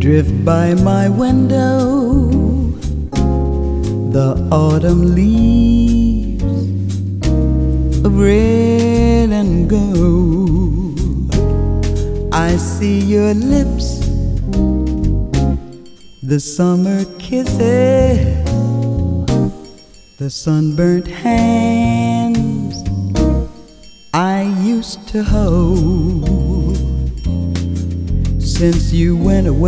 drift by my window, the autumn leaves of red and gold. I see your lips, the summer kisses, the sunburnt hands I used to hold. Since you went away,